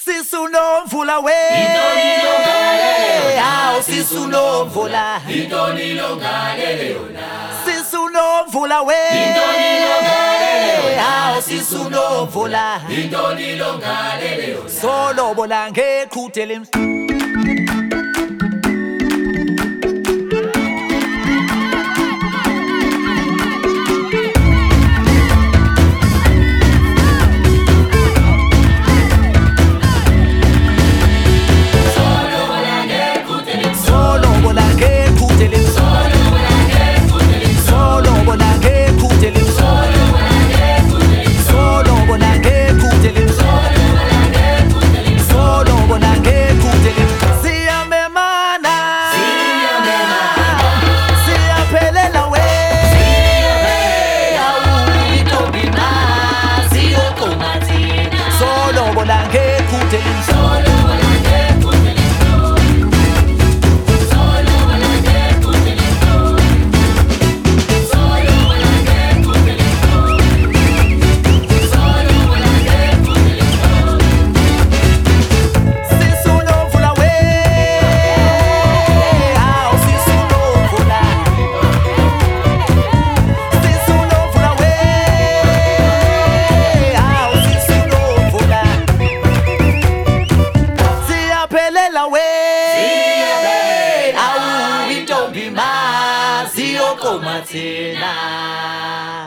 Sisunomvula we Aw sisunomvula Intoni longalele yona Sisunomvula we Aw sisunomvula Intoni longalele yona Solo bola ngeqhuthele Awu intombi mazi yokomathina